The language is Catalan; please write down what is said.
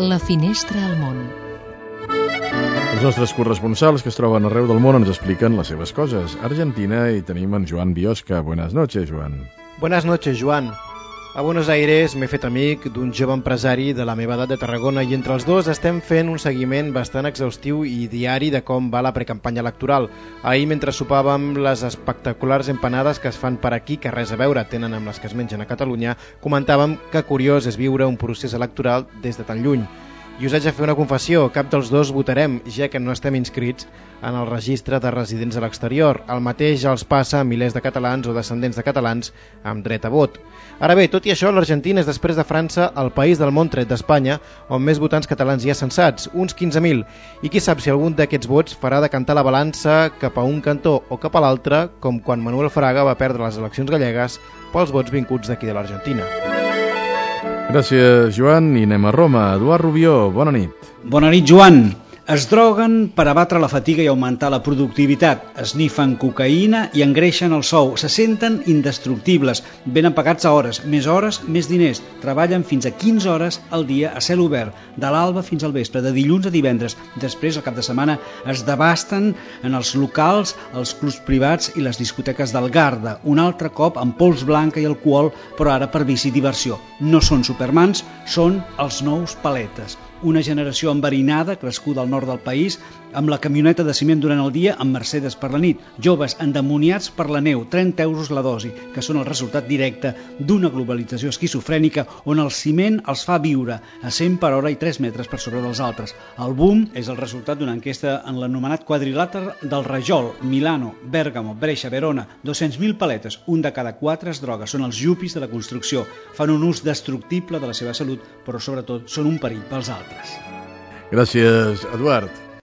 La finestra al món. Els nostres corresponsals que es troben arreu del món ens expliquen les seves coses. A Argentina hi tenim en Joan Biosca. Buenas noches, Joan. Buenas noches, Joan. A Buenos Aires m'he fet amic d'un jove empresari de la meva edat de Tarragona i entre els dos estem fent un seguiment bastant exhaustiu i diari de com va la precampanya electoral. Ahir, mentre sopàvem les espectaculars empanades que es fan per aquí, que res a veure tenen amb les que es mengen a Catalunya, comentàvem que curiós és viure un procés electoral des de tan lluny. I us haig de fer una confessió, cap dels dos votarem, ja que no estem inscrits en el registre de residents a l'exterior. El mateix els passa a milers de catalans o descendents de catalans amb dret a vot. Ara bé, tot i això, l'Argentina és després de França el país del món tret d'Espanya on més votants catalans hi ha censats, uns 15.000. I qui sap si algun d'aquests vots farà decantar la balança cap a un cantó o cap a l'altre, com quan Manuel Fraga va perdre les eleccions gallegues pels vots vinguts d'aquí de l'Argentina. Gràcies, Joan, i anem a Roma. Eduard Rubió, bona nit. Bona nit, Joan. Es droguen per abatre la fatiga i augmentar la productivitat, esnifen cocaïna i engreixen el sou, se senten indestructibles, venen pagats a hores, més diners, treballen fins a 15 hores al dia a cel obert, de l'alba fins al vespre, de dilluns a divendres, després al cap de setmana es devasten en els locals, els clubs privats i les discoteques del Garda, un altre cop amb pols blanca i alcohol, però ara per vici i diversió. No són supermans, són els nous paletes. Una generació enverinada, crescuda al nord del país, amb la camioneta de ciment durant el dia, amb Mercedes per la nit, joves endemoniats per la neu, 30 euros la dosi, que són el resultat directe d'una globalització esquizofrènica on el ciment els fa viure a 100 per hora i 3 metres per sobre dels altres. El boom és el resultat d'una enquesta en l'anomenat quadrilàter del Rajol, Milano, Bèrgamo, Brescia, Verona, 200.000 paletes, un de cada 4 es droga, són els yuppies de la construcció, fan un ús destructible de la seva salut, però sobretot són un perill pels altres. Gràcies, Eduard.